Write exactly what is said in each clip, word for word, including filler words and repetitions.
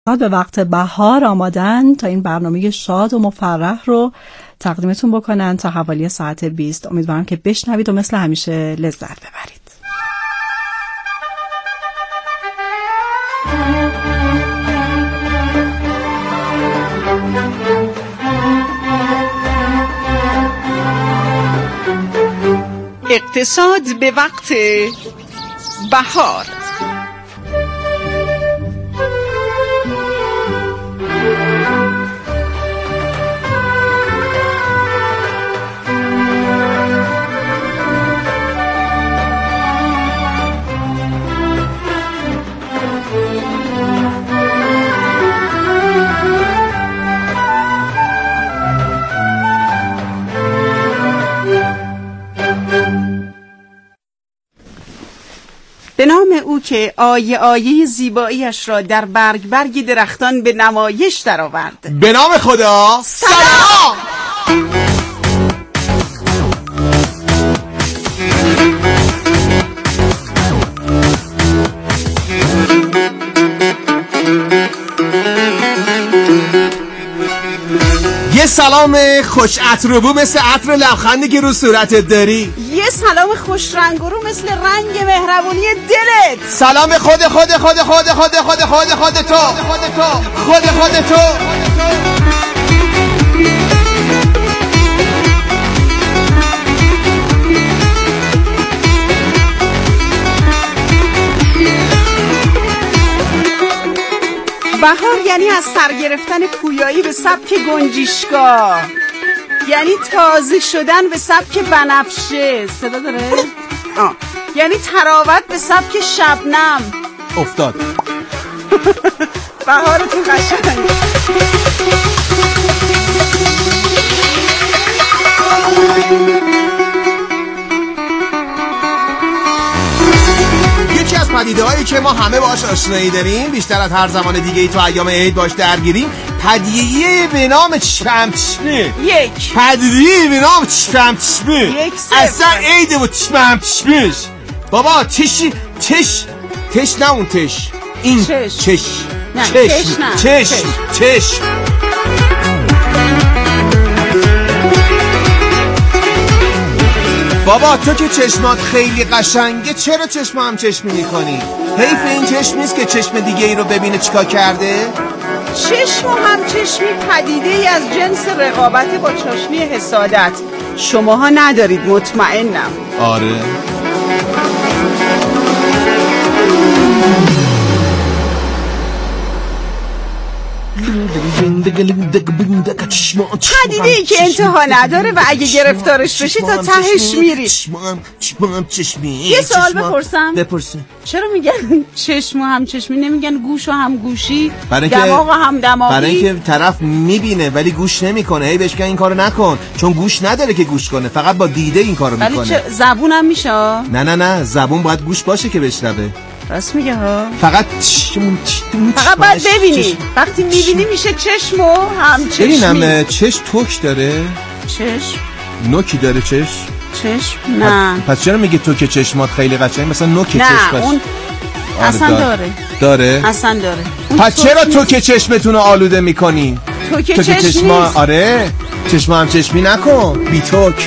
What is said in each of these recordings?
به وقت بهار آمادن تا این برنامه شاد و مفرح رو تقدیمتون بکنن تا حوالی ساعت بیست. امیدوارم که بشنوید و مثل همیشه لذت ببرید. اقتصاد به وقت بهار. به نام او که آیه آیه زیباییش را در برگ برگ درختان به نمایش درآورد. به نام خدا. سلام. یه سلام خوش عطر و بو مثل عطر لبخندی که رو صورتت داری. یه سلام خوش رنگ و رو مثل رنگ مهربونی دلت. سلام خود خود خود خود خود خود خود خود تو خود خود تو. بهار یعنی از سر گرفتن پویایی به سبک گنجشگاه، یعنی تازه شدن به سبک بنفشه. صدا داره؟ آه. یعنی تراوت به سبک شبنم. افتاد. بهارتون قشنگ. یکی از پدیده هایی که ما همه باش آشنایی داریم، بیشتر از هر زمان دیگه ای تو ایام عید باش درگیریم، پدیده به نام چشمچشمی. یک پدیده به نام چشمچشمی. یک اصلا عید و چشمچشمیش. بابا چشی چش تش نه اون تش این چش چش نه چش چش چش. بابا تو که چشمات خیلی قشنگه، چرا چشم هم چشمی میکنی؟ حیف این چشم نیست که چشم دیگه ای رو ببینه چیکار کرده؟ چشم و هم چشمی پدیده ای از جنس رقابت با چاشنی حسادت. شماها ندارید مطمئنم. آره. پدیده‌ای که انتها نداره و اگه گرفتارش بشی تا تهش میری. یه سوال بپرسم؟ بپرسم. چرا میگن چشم و هم چشمی نمیگن گوش و هم گوشی؟ برای دماغ و هم دماغی؟ برای اینکه طرف میبینه ولی گوش نمیکنه. هی بهش میگن این کارو نکن، چون گوش نداره که گوش کنه، فقط با دیده این کارو میکنه. ولی چه زبون هم میشه؟ نه نه نه، زبون باید گوش باشه که بشنوه. راست میگه ها. فقط فقط باید ببینی. وقتی میبینی میشه چشم و هم چشمی. ببینم چشم توک داره؟ چشم نوکی داره چشم؟ چشم نه. پس چرا میگه تو که چشمات خیلی قشنگ مثلا نوک چشم؟ نه اون اصلا داره. داره؟ اصلا داره. پس چرا تو که چشمتون رو آلوده میکنین؟ تو که چشم نیست. آره چشم هم چشمی نکن بی توک.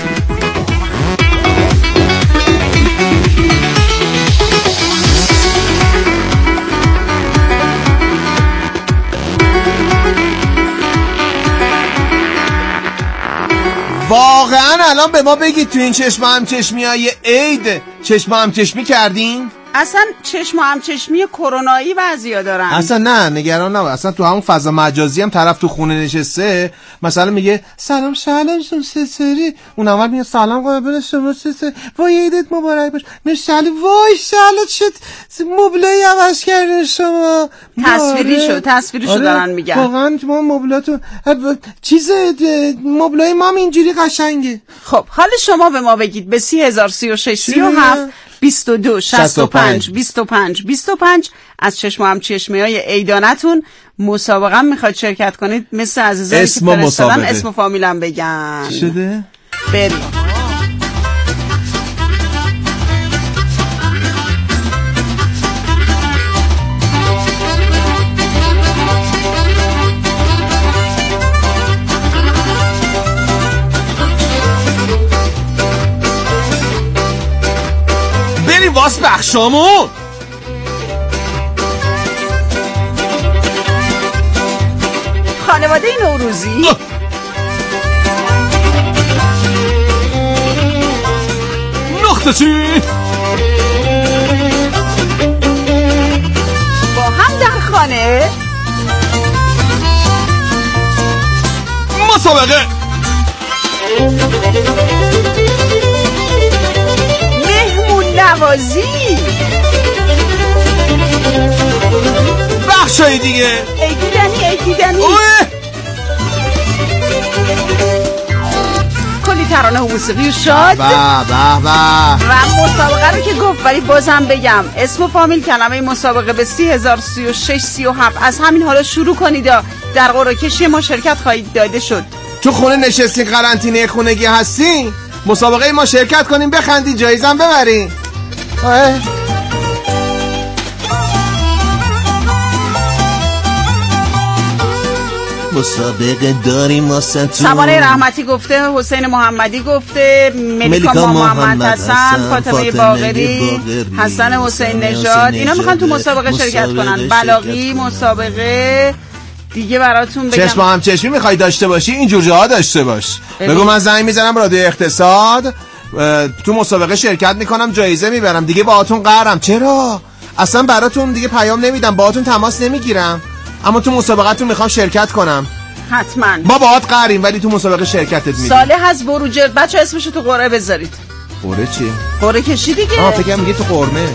واقعا الان به ما بگید تو این چشم هم چشمی های عید چشم هم چشمی کردین؟ اصلا چشم هم چشمی کرونایی بعضیا دارن. اصلا نه نگران نباش. اصلا تو همون فضا مجازی هم طرف تو خونه نشسته مثلا میگه سلام سلام سسری، اون اول میگه سلام قربون شما سسری، وای عیدت مبارک باش. مرسالی وای سلام چه مبلای عوض کردین شما. تصویری شو تصویری شو دارن میگن. واقعا ما مبلاتو چیز مبلای ما هم اینجوری قشنگه. خب حالا شما به ما بگید به سی هزار سی و شش سی و هفت بیست و دو شصت و پنج بیست و پنج بیست و پنج از چشم هم چشمی های عیدانتون مسابقه میخواد شرکت کنید، مثل عزیزانی که فرستادن اسم و فامیلم بگن. شده؟ بریم. کجاست بخشامون؟ خانواده نوروزی نقطه چی؟ با هم در خانه مسابقه مهمون نوازی بخشای دیگه ای دیدنی ای دیدنی اوه کلی ترانه و موسیقی شاد به به به و مسابقه رو که گفت ولی بازم بگم اسم و فامیل کلمه مسابقه به سی هزار سی و شش سی و هفت از همین حالا شروع کنید. در قرعه کشی ما شرکت خواهید داده شد. تو خونه نشستی قرنطینه خونگی هستی مسابقه ما شرکت کنیم بخندی جایزم ببرین. مسابقه داریم واسه تو. سوانه رحمتی گفته، حسین محمدی گفته، ملیکا محمد حسن، فاطمه باقری، حسن حسین نژاد، اینا میخوان تو مسابقه شرکت کنن. بلاغی مسابقه دیگه براتون بگم. چشم هم چشمی میخوای داشته باشی اینجور جاها داشته باش. بگو من زنگ میزنم رادیو اقتصاد تو مسابقه شرکت میکنم جایزه میبرم دیگه باهاتون قهرم. چرا؟ اصلا براتون دیگه پیام نمیدم باهاتون تماس نمیگیرم اما تو مسابقهتون میخوام شرکت کنم. حتما ما باهات قهریم ولی تو مسابقه شرکتت میدیم. صالح از بروجرد بچه اسمشو تو قرعه بذارید. قرعه چی؟ قرعه کشی دیگه. آه فکرم میگه تو قرمه.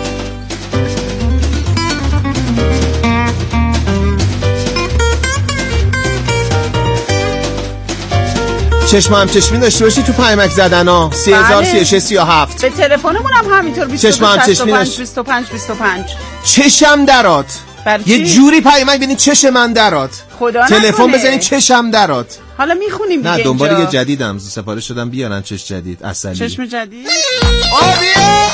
چشم هم چشمی داشته باشی تو پیمک زدن ها. سی هزار سی و شش سی و هفت. به تلفنمون هم همینطور بیست و دو شصت و پنج بیست و پنج بیست و پنج. چشم درات یه جوری پیمک ببین چش من درات. خدا تلفن بزنین چشم درات. حالا میخونیم دیگه. نه دنبال یه جدیدم سفارش شدم بیارن چش جدید اصلی. چشم جدید آبیه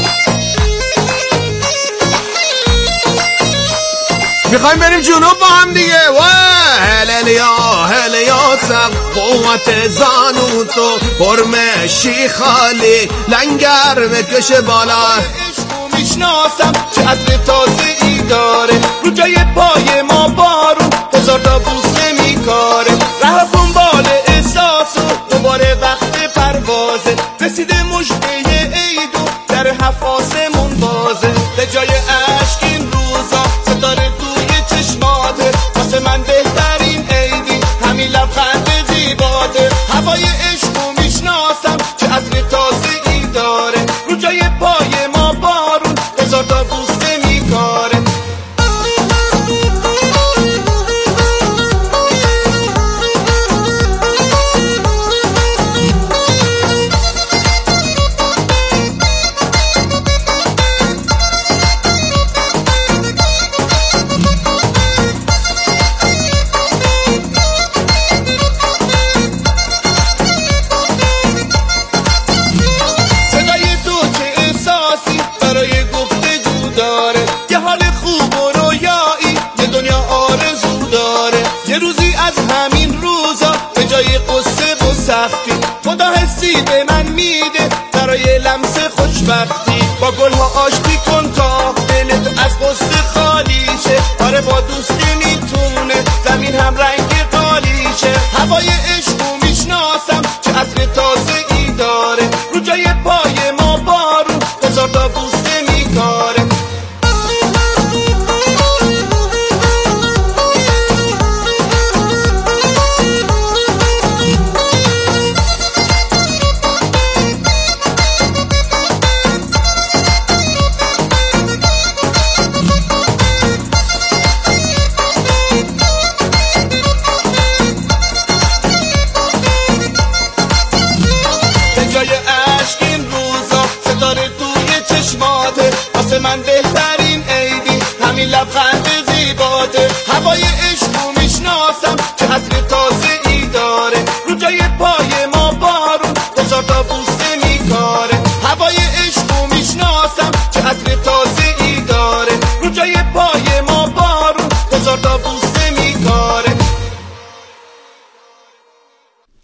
میخوایم بریم جنوب با هم دیگه. و هللیا هلیا سب قوت زانو تو برم شیخالی لنگر بکش بالا. عشقو میشناسم چه عطر تازه ای داره رو جای پای ما بارون هزار تا بوسه میکاره ره دنبال احساس و دوباره وقت پروازه رسیده مژده عیدو در هفت آسمون بازه به جای عشق این روزا ستاره توی چشماته واسه من بهترین عیدی همین لبخند زیباته هوای عشقو میشناسم چه عطر تازه ای داره رو جای پای ما بارون هزار تا بوسه میکاره. خدا حسی به من میده برای لمس خوشبختی با گلها آشتی کن تا دلت از غصه خالی شه. آره با دوستی میتونه زمین هم رنگ قالی شه. هوای عشقو میشناسم چه عطر تازه ای داره رو جای پای ما بارون هزار تا بوسه میکاره.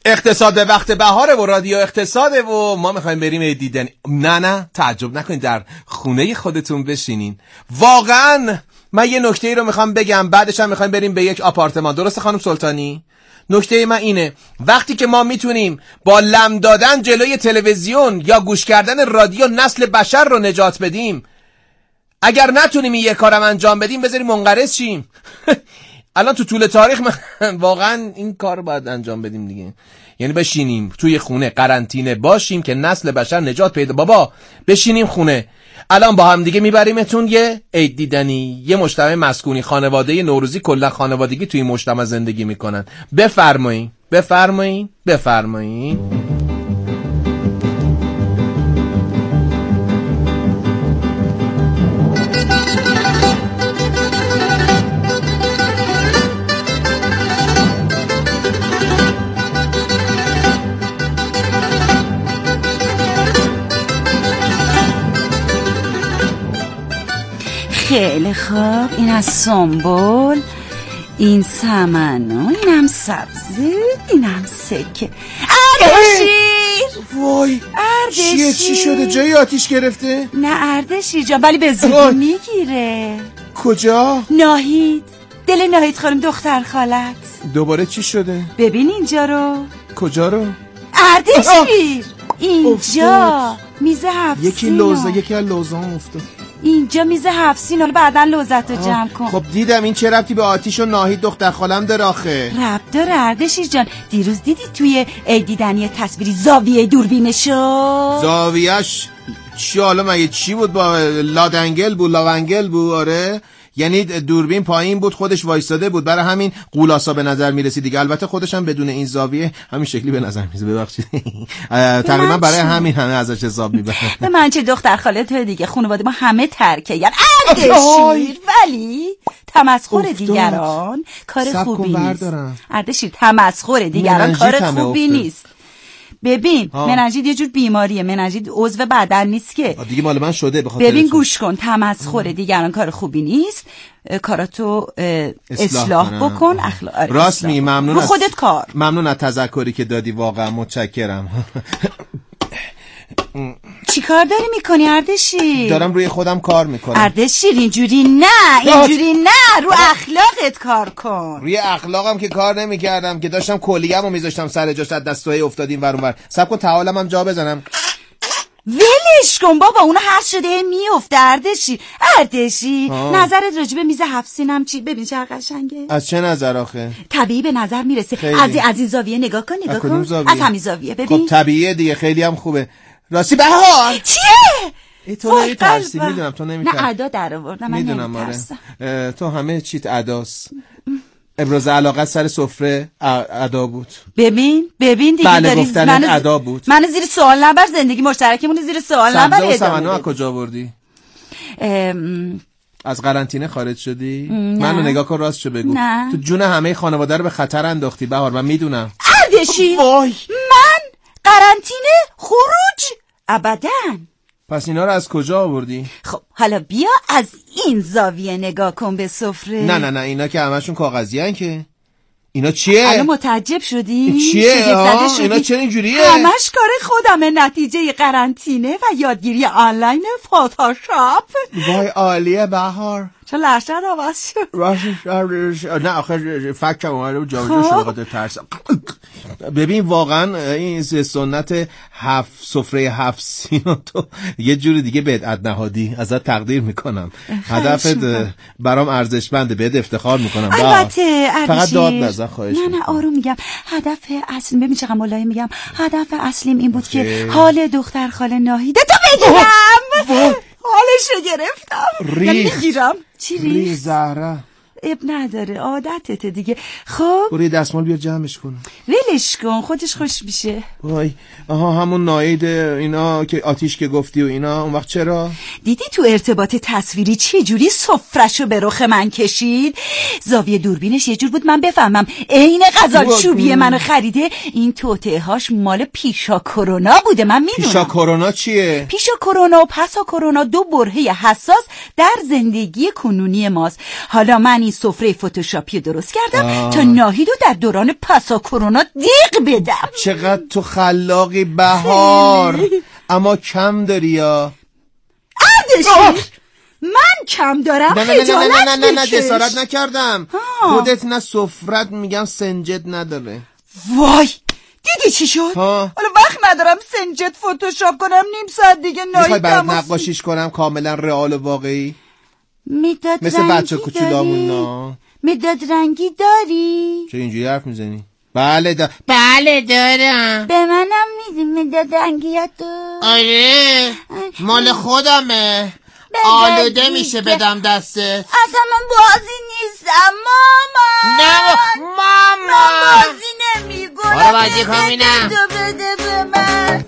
اقتصاد وقت بهاره و رادیو اقتصاده و ما میخوایم بریم عید دیدنی. نه نه تعجب نکنید، در خونه خودتون بشینین. واقعا من یه نکته ای رو میخوام بگم، بعدش هم میخوایم بریم به یک آپارتمان. درسته خانم سلطانی؟ نکته من اینه وقتی که ما میتونیم با لم دادن جلوی تلویزیون یا گوش کردن رادیو نسل بشر رو نجات بدیم، اگر نتونیم این یه کارم انجام بدیم بذاریم منقرض شیم. الان تو طول تاریخ من واقعا این کار رو باید انجام بدیم دیگه، یعنی بشینیم توی خونه قرنطینه باشیم که نسل بشر نجات پیدا. بابا بشینیم خونه. الان با هم دیگه میبریمتون یه عید دیدنی، یه مجتمع مسکونی خانواده نوروزی، کلا خانوادگی توی مجتمع زندگی میکنن. بفرمایید بفرمایید بفرمایید. خیلی خوب، این از سنبول، این سمنو، اینم سبزی، اینم سکه. اردشیر وای چیه؟ چی شده؟ جایی آتیش گرفته؟ نه اردشیر جان، ولی به زودی میگیره. کجا؟ ناهید، دل ناهید خانم دختر خالت. دوباره چی شده؟ ببین اینجا رو. کجا رو؟ اردشیر اینجا میز هفت یکی لوزه، یکی از لوزان افتاد اینجا میز هفت سین. حالا بعدا لوزت رو جمع کن. خب دیدم این چه ربطی به آتیش و ناهید دختر خالم داره آخه؟ ربط داره اردشیر جان. دیروز دیدی توی عید دیدنی تصویری زاویه دوربینشو؟ زاویهش چی حالا مگه چی بود؟ با لادنگل بود، لاونگل بود. آره یعنی دوربین پایین بود، خودش وایساده بود، برای همین قولاسا به نظر میرسید دیگه. البته خودش هم بدون این زاویه همین شکلی به نظر میرسه. ببخشید تقریبا برای همین همه ازش حساب میبرن. به من چه دختر خاله تو دیگه، خانواده ما همه ترکه یعنی اردشیر، ولی تمسخر دیگران کار خوبی نیست. اردشیر تمسخر دیگران کار خوبی نیست. ببین مننژیت یه جور بیماریه، مننژیت عضو بدن نیست که دیگه مال من شده. بخاطر ببین گوش کن، تمسخر دیگران کار خوبی نیست، کاراتو اصلاح, اصلاح بکن. اخلاق راست می. ممنون رو خودت کار. ممنون از تذکری که دادی، واقعا متشکرم. چی کار داری میکنی اردشیر؟ دارم روی خودم کار میکنم. اردشیر اینجوری نه، اینجوری نه، رو اخلاقت کار کن. روی اخلاقم که کار نمیکردم، که داشتم کلیه‌مو میذاشتم سر جاش، از دستای افتادیم ور اونور. صبر کن تعالم هم جا بزنم. ولش کن بابا، اونو هر شده میفته. اردشیر اردشیر نظرت راجع به میز هفت سینم چی؟ ببین چه قشنگه. از چه نظر آخه؟ طبیعی به نظر میرسه. خیلی. از از این زاویه نگاه کن، نگاه کن. زاویه؟ از همین زاویه ببین. خب طبیعیه دیگه، خیلی هم خوبه. راستی بهار چیه؟ ای تو نمی‌ترسی؟ میدونم تو نمی‌ترسی. نه ادا در آوردم، من میدونم. آره تو همه چیت اداست. ابراز علاقه سر سفره ادا بود. ببین ببین دیگه بله داری گفتن ادا بود. من زیر سوال نبر، زندگی مشترکمون زیر سوال نبر. سبزه و سمنو از کجا آوردی؟ ام... از قرنطینه خارج شدی؟ منو نگاه کن، راستشو بگو. نه. تو جون همه خانواده رو به خطر انداختی بهار، من میدونم. اردشیر وای من قرنطینه خروج ابداً. پس اینا رو از کجا آوردی؟ خب حالا بیا از این زاویه نگاه کن به سفره. نه نه نه اینا که همشون کاغذی هن که. اینا چیه؟ الان متعجب شدی؟ چیه؟ آه اینا چرا اینجوریه؟ همش کار خودمه، نتیجه قرنطینه و یادگیری آنلاین فتوشاپ. وای عالیه بهار. چه لحشت آواز شد. راستش نه آخه فکرم اومده بود جا جا شد بخاطر ترسم. ببین واقعا این سنت هفت سفره هفت سینو تو یه جوری دیگه بدعت نهادی، ازت تقدیر میکنم. هدفت برام ارزشمنده، بهت افتخار میکنم. البته فقط داد نزن خواهش. نه نه آروم میگم. هدف اصلی ببین چقدر ملایم میگم. هدف اصلیم این بود اوکی. که حال دختر خاله ناهیده تو بگیرم. حالشو گرفتم. یعنی میگیرم. چی ریخ؟ زهره اب نداره، عادتت دیگه. خب برو دستمال بیار جمعش کن. ولش کن، خودش خوش میشه. وای آها همون ناید اینا که آتیش که گفتی و اینا، اون وقت چرا؟ دیدی تو ارتباط تصویری چه جوری سفره‌شو به رخ من کشید؟ زاویه دوربینش یه جور بود من بفهمم عین غزال چوبی منو خریده. این توطئه هاش مال پیشا کرونا بوده، من میدونم. پیشا کرونا چیه؟ پیشا کرونا و پسا کرونا دو برهه حساس در زندگی کنونی ماست. حالا من این سفره فتوشاپی درست کردم آه. تا ناهیدو در دوران پسا کرونا دیق بدم. چقدر تو خلاقی بهار. اما کم داری یا اردشیر؟ من کم دارم؟ نه نه نه نه نه نه نه جسارت نکردم. خودت نه سفرت میگم سنجت نداره. وای دیدی چی شد؟ حالا وقت ندارم سنجت فتوشاپ کنم، نیم ساعت دیگه ناییدم. میخوای برات نقاشیش کنم کاملا رئال و واقعی؟ مداد مثل رنگی بچه کوچولامون نه. مداد رنگی داری؟ چه اینجوری حرف میزنی؟ بله دا... بله دارم. به منم میدی مداد رنگیاتو؟ آره مال خودمه. آلوده میشه بدم دستت. اصلا من بازی نیستم مامان. نه مامان من بازی نمیکنم. آره بازی کنم. تو بده به من.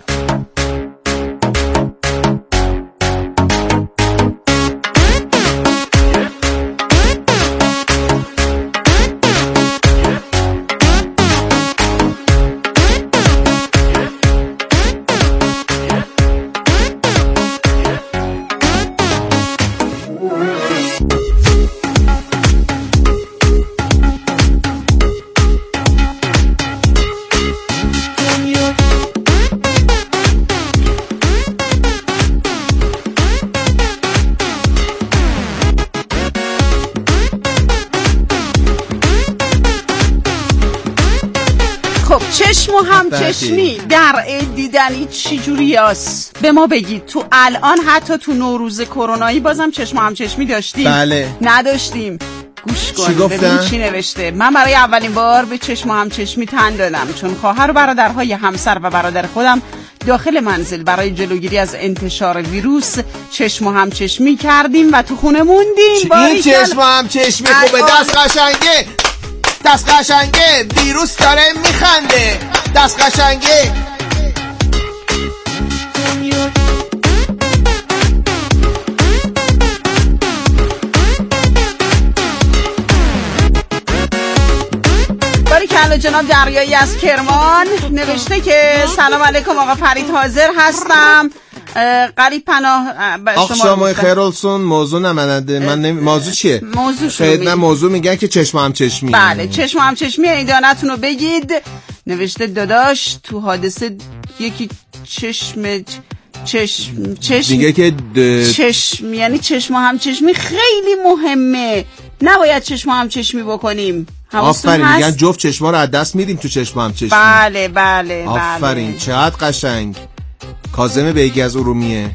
چشم و هم چشمی در عید دیدنی چی جوری هست؟ به ما بگید. تو الان حتی تو نوروز کرونایی بازم چشم و هم چشمی داشتیم؟ بله. نداشتیم. گوش کن چی ببین چی نوشته. من برای اولین بار به چشم و هم چشمی تن دادم چون خواهر و برادرهای همسر و برادر خودم داخل منزل برای جلوگیری از انتشار ویروس چشم و هم چشمی کردیم و تو خونه موندیم. این چشم و هم چشمی خوبه. دست قشنگه دست قشنگه. ویروس داره میخنده. دست قشنگه. باریکلا. جناب دریایی از کرمان نوشته که سلام علیکم آقا فرید حاضر هستم. قریب پناه آخ شما خیرالسون موضوع نمنده. من نمی... موضوع چیه؟ موضوع خیلی نه موضوع میگن که چشم هم چشمی. بله چشم هم چشمی. ایدانتون رو بگید. نوشته داداش تو حادثه یکی چشم چشم چشم دیگه که د... چشم یعنی چشم هم چشمی خیلی مهمه. نباید چشم هم چشمی بکنیم. آفرین. میگن جفت چشما رو از دست میدیم تو چشم هم چشمی. بله بله آفرین. بله. چقدر قشنگ. کاظم بیگی از ارومیه.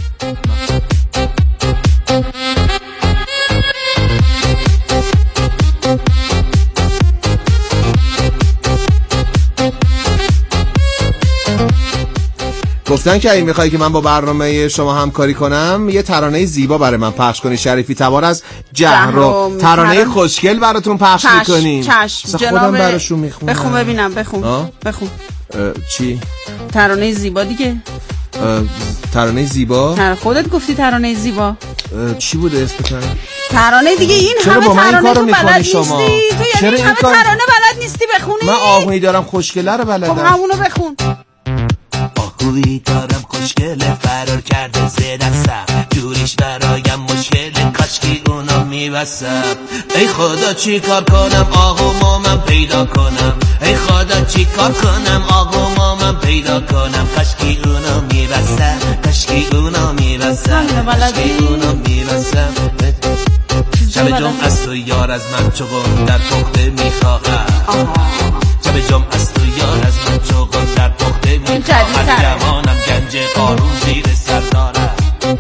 گفتن که اگه میخوایی که من با برنامه شما همکاری کنم یه ترانه زیبا برای من پخش کنی. شریفی تبار از جهرم ترانه تران... خوشگل براتون پخش چشم. میکنیم. چشم جناب خودم براشون میخونم. بخون ببینم. بخون بخون چی؟ ترانه زیبا دیگه. ترانه زیبا؟ تر... خودت گفتی ترانه زیبا. چی بوده اسم ترانه؟ ترانه دیگه. این همه ترانه تو بلد نیستی. شما؟ تو یعنی همه کار... ترانه بلد نیستی بخونی؟ من آهویی دارم خوشگله رو بلدم. خب همونو بخون. آهویی دارم خوشگله فرار کرده زیر دستم جوریش برایم مشکله کاشکی اونو میبسم. ای خدا چی کار کنم آهو من پیدا کنم. ای خدا چی کار کنم آهو من پیدا کنم. کاشکی اونو میبسم کاشکی اونو میبسم کاشکی اونو میبسم. شب جمع از تو یار از من چوغم در پخته میخواهم. شب جمع از تو یار از من چوغم در پخته میخواهم. جوانم گنج قارون زیر سر دارم.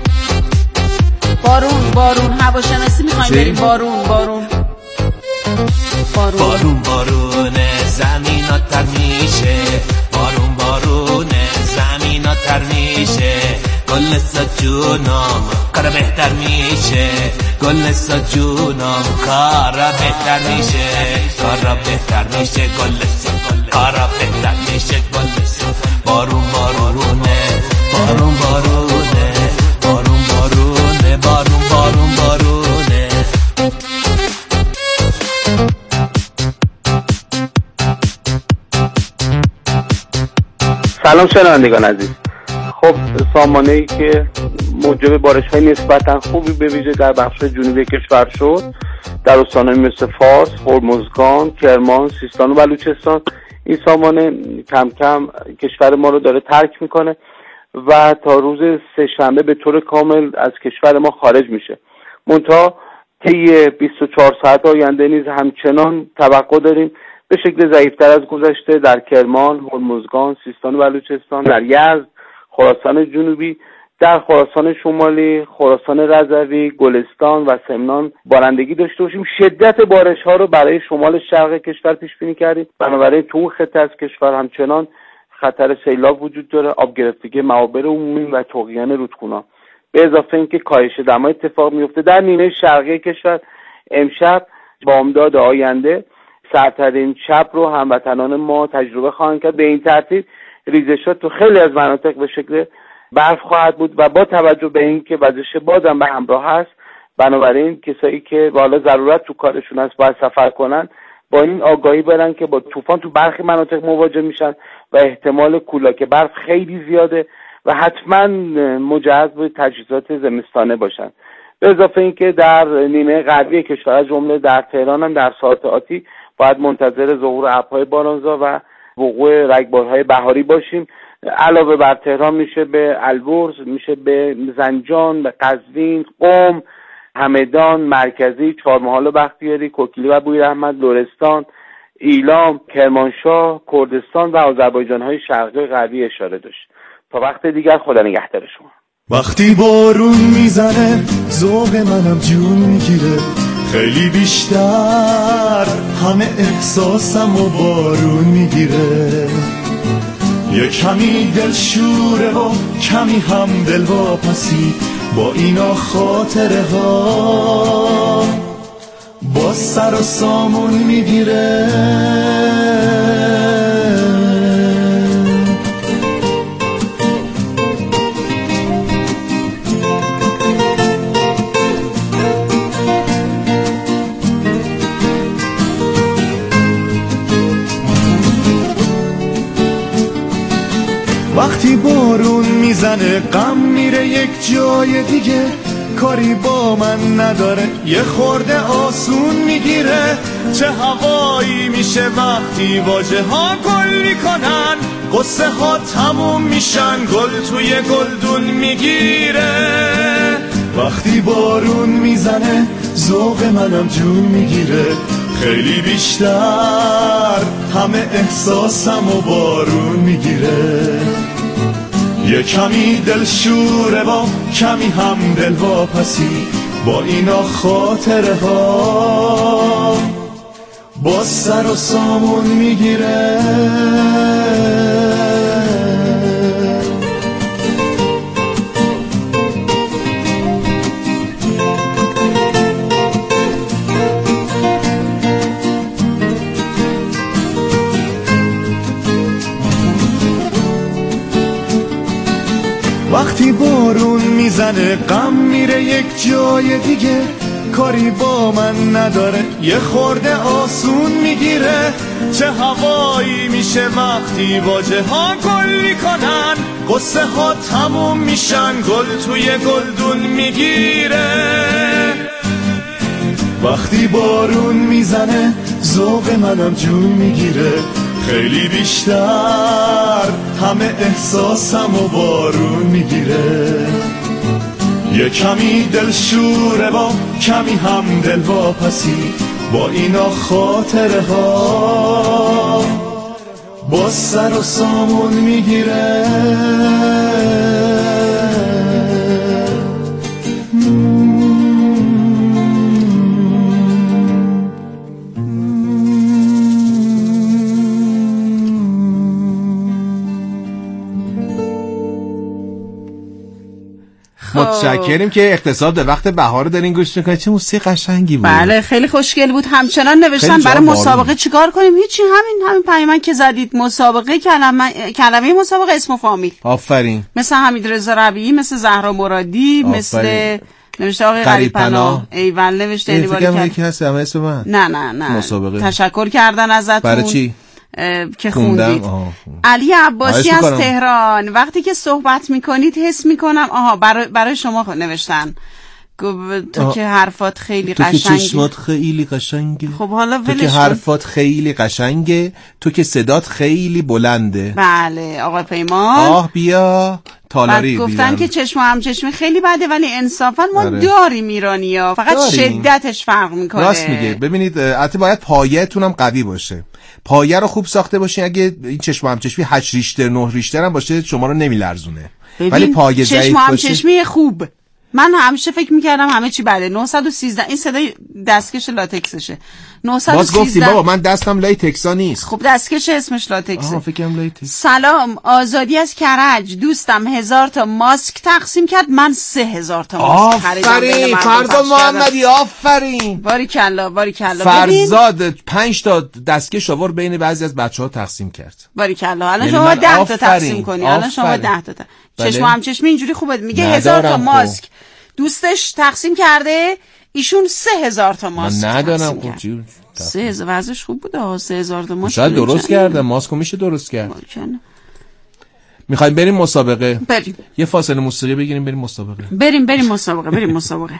بارون بارون هواشناسی میخوایم بریم. بارون بارون بارون بارون بارونه زمینا تر میشه. بارون بارونه زمینا تر میشه. گل سجونم کار بهتر میشه. گل سجونم کار بهتر میشه. کار بهتر میشه. گل کار بهتر میشه. گل بارون بارونه بارون بارونه بارون بارونه بارون بارون بارونه. سلام شنوندگان عزیز. خب سامانه‌ای که موجب بارش‌های نسبتاً خوبی به ویژه در بخش جنوبی کشور شد در استان‌های مثل فارس، هرمزگان، کرمان، سیستان و بلوچستان. این سامانه کم کم کشور ما رو داره ترک میکنه و تا روز سه شنبه به طور کامل از کشور ما خارج میشه. منتها طی بیست و چهار ساعت آینده نیز همچنان توقع داریم به شکل ضعیفتر از گذشته در کرمان، هرمزگان، سیستان و بلوچستان، در یزد، خراسان جنوبی، در خراسان شمالی، خراسان رضوی، گلستان و سمنان بارندگی داشته باشیم. شدت بارش ها رو برای شمال شرق کشور پیش بینی کردیم. بنابراین تو اون خطه از کشور همچنان خطر سیلاب وجود داره، آب گرفتگی معابر عمومی و طغیان رودخونه‌ها. به اضافه اینکه کاهش دما اتفاق میفته در نیمه شرقی کشور. امشب بامداد آینده سردترین شب رو هموطنان ما تجربه خواهند کرد. به این ترتیب ریزشات تو خیلی از مناطق به شکل برف خواهد بود و با توجه به اینکه وزش بادم به همراه هست، بنابراین کسایی که حالا ضرورت تو کارشون هست باید سفر کنن با این آگاهی برن که با طوفان تو برخی مناطق مواجه میشن و احتمال کولاک برف خیلی زیاده و حتما مجهز به تجهیزات زمستانه باشن. به اضافه اینکه در نیمه غربی کشور از جمله در تهران هم در ساعات آتی باید منتظر ظهور ابرهای بارانزا و وقوع رگبارهای بهاری باشیم. علاوه بر تهران میشه به البرز، میشه به زنجان، به قزوین، قم، همدان، مرکزی، چهارمحال و بختیاری، کوکیلی و بویراحمد، لرستان، ایلام، کرمانشاه، کردستان و آذربایجان‌های شرقی و غربی اشاره داشت. تا وقت دیگر خدا نگهدار شما. وقتی بارون میزنه ذوق منم جون میگیره، خیلی بیشتر همه احساسم و بارون میگیره. یه کمی دل شوره و کمی هم دل واپسی، با اینا خاطره ها با سر و سامون میگیره. وقتی بارون میزنه غم میره یک جای دیگه، کاری با من نداره یه خورده آسون میگیره. چه هوایی میشه وقتی واژه ها گل میکنن، قصه ها تموم میشن گل توی گلدون میگیره. وقتی بارون میزنه ذوق منم جون میگیره، خیلی بیشتر همه احساسم و بارون میگیره. یه کمی دل شوره و کمی هم دل واپسی، با اینا خاطره ها با سر و سامون میگیره. وقتی بارون میزنه غم میره یک جای دیگه، کاری با من نداره یه خورده آسون میگیره. چه هوایی میشه وقتی واژه ها گل میکنن، قصه ها تموم میشن گل توی گلدون میگیره. وقتی بارون میزنه ذوق منم جون میگیره، خیلی بیشتر همه احساسم و بارون میگیره. یه کمی دل شوره و کمی هم دل واپسی، با اینا خاطره ها با سر و سامون میگیره. متشکریم که اقتصاد به وقت بهار دارین گوش میکنید. چه موسیقی قشنگی بود. بله خیلی خوشگل بود. همچنان نوشتن برای مسابقه چیکار کنیم؟ هیچی، همین همین پیامک که زدید مسابقه کلمه کلمه مسابقه اسم و فامیل. آفرین. مثل حمید رضا ربیعی، مثل زهرا مرادی، آفرین. مثل نوشته آقای غریب‌پناه. ایول نوشته اینی باری کرد. یکی هست همه اسم من. نه نه نه. مسابقه. تشکر کردن ازتون. برای چی؟ که خوندید. علی عباسی از تهران، وقتی که صحبت میکنید حس میکنم آها برای, برای شما نوشتن تو که حرفات خیلی قشنگه، تو که چشمات خیلی قشنگه. خب حالا تو که حرفات خیلی قشنگه، تو که صدات خیلی بلنده. بله آقای پیمان. آه بیا تالاری گفتن بیرم. که چشم هم چشمی خیلی بده، ولی انصافا ما آره. داریم ایرانی‌ها، فقط داریم. شدتش فرق میکنه. راست میگه. ببینید البته باید پایه‌تون هم قوی باشه، پایه رو خوب ساخته باشین. اگه این چشم هم چشمی هشت ریشتر نه ریشتر هم باشه شما رو نمیلرزونه، ولی پایه ضعیف باشه. چشم هم چشمی خوب، من همیشه فکر میکردم همه چی بده. نهصد و سیزده این صدای دستکش لاتکسشه. نهصد و سیزده باز گفتی بابا من دستم لاتکسا نیست. خب دستکش اسمش لاتکسه. آها فکرم لاتکس. سلام، آزادی از کرج. دوستم هزار تا ماسک تقسیم کرد، من سه هزار تا ماسک خریدم. آفرین فرزاد محمدی، آفرین. باریکلا باریکلا. فرزاد پنج تا دستکش آورد بین بعضی از بچه‌ها تقسیم کرد. باریکلا. الان شما ده تا تقسیم کنی. الان شما ده تا. چشم هم چشمی اینجوری خوبه. میگه هزار تا ماسک دوستش تقسیم کرده، ایشون سه هزار تا ماسک. من ندارم. خب چی؟ سه هزار وضعش خوب بوده ها. سه هزار تا ماسک شاید درست کرده. ماسکو میشه درست کرد. میخوایم بریم مسابقه. بریم. یه فاصله موسیقی بگیریم بریم مسابقه. بریم بریم مسابقه. بریم مسابقه.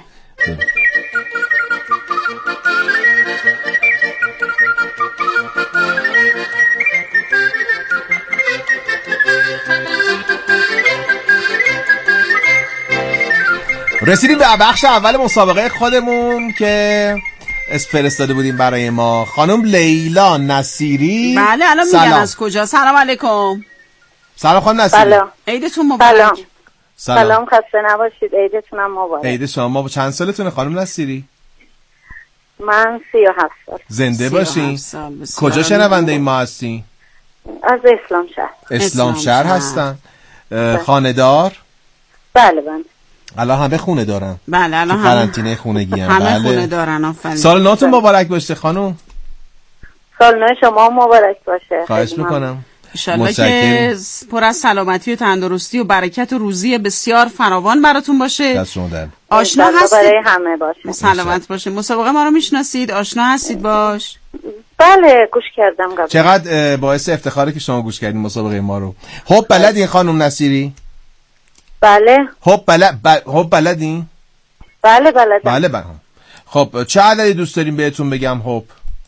رسیدیم به بخش اول مسابقه خودمون که اس فرستاده بودیم برای ما. خانم لیلا نصیری. بله الان میگن از کجا. سلام علیکم. سلام خانم نصیری. سلام. عیدتون مبارک. سلام. سلام. سلام خسته نباشید. عیدتون هم مبارک. عید شما. چند سالتونه خانم نصیری؟ من سی و هفت سال. زنده باشین. کجا شنونده این ما هستین؟ از اسلام شهر. اسلام شهر هستن. خانه‌دار؟ بله بله. الان همه خونه دارن. بله الان همه قرنطینه خونگی هم. همه بله. خونه دارن. آفرین. سال نوتون مبارک باشه خانم. سال نو شما مبارک باشه. خواهش میکنم. انشالله که پر از سلامتی و تندرستی و برکت و روزی بسیار فراوان براتون باشه. دست شما در. آشنا هستید برای همه باشه. سلامت باشه. مسابقه ما رو میشناسید؟ آشنا هستید باش؟ بله گوش کردم قبل. چقدر باعث افتخاره که شما گوش کردین مسابقه ما رو. خب بلدین خانم نصیری؟ بله. خب بلد ب... خب بلدین؟ بله بلدم. بله بله. خب چه عددی دوست داریم بهتون بگم؟ خب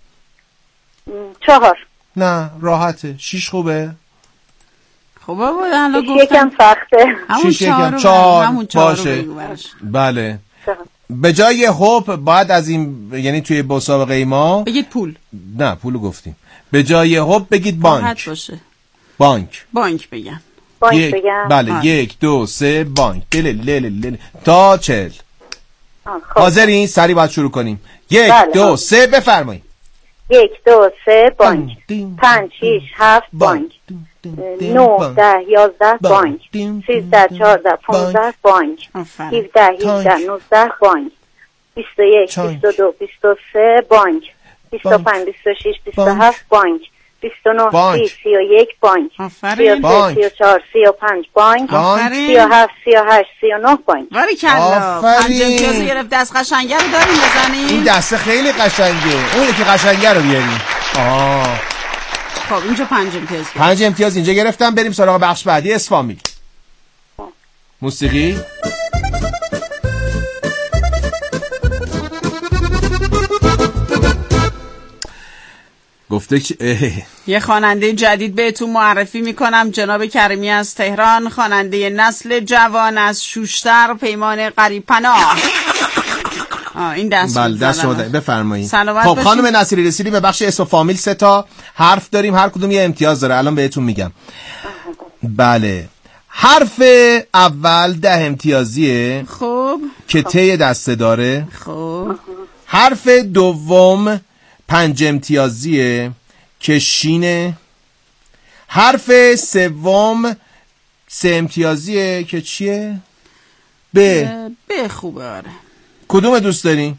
چهار. نه راحته. شیش خوبه؟ خب بابا حالا گفتم یکم سخته. شیش یکم چهار باشه. بله. به جای هوپ باید از این یعنی توی مسابقه ما بگید پول. نه پولو گفتیم. به جای هوپ بگید بانک. باشه. بانک. بانک بگم. بانک یک بگم. بله آه. یک دو سه بانک. دل لل لل تا چل. حاضرین؟ سری باید شروع کنیم. یک بله. دو سه بفرمایید. یک دو سه بانک. پنج شیش هفت بانک. نه ده یازده بانک. سیزده چهارده پونزده بانک. هفده هیجده نوزده بانک. بیست و یک بیست و دو بیست و سه بانک. بیست و پنج بیست و شش بیست و هفت بانک. بیست و نه سی سی و یک بانک. سی و سه سی و چهار سی و پنج بانک. سی و هفت سی و هشت سی و نه بانک. باریکلا. پنج امتیاز گرفت. دست قشنگه رو داریم بزنیم. این دسته خیلی قشنگه. اون یکی قشنگه رو بیاریم. آه خب اینجا پنج امتیاز گرفت. پنج امتیاز اینجا گرفتم. بریم سراغ بخش بعدی. اسفامیل. موسیقی. گفته که یه خواننده جدید بهتون معرفی میکنم. جناب کریمی از تهران، خواننده نسل جوان از شوشتر، پیمان قریب پناه. این دست بله دست شما بفرمایید. خب خانم نصیری رسیدیم به بخش اسم فامیل. سه تا حرف داریم، هر کدوم یه امتیاز داره. الان بهتون میگم. بله حرف اول ده امتیازیه. خب که ته دسته داره. خب حرف دوم پنج امتیازیه که شینه. حرف سوم سه امتیازیه که چیه؟ ب. ب خوبه. آره کدوم دوست دارین؟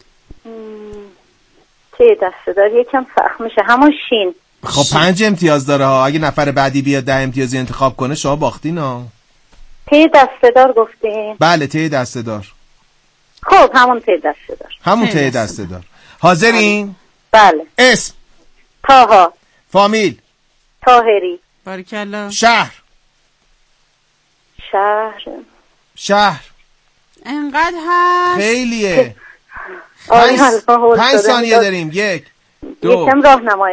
ته دسته دار یکم سخت میشه. همون شین. خب پنج امتیاز داره ها. اگه نفر بعدی بیاد ده امتیازی انتخاب کنه شما باختین ها. ته دسته دار گفتین؟ بله ته دسته دار. خب همون ته دسته دار. همون ته دسته دار. حاضرین؟ بله. اسم. تاها. فامیل. طاهری. باریکلا. شهر. شهر. شهر. انقدر هست خیلیه. آره پنج ثانیه داریم. یک دو یکم راهنمایی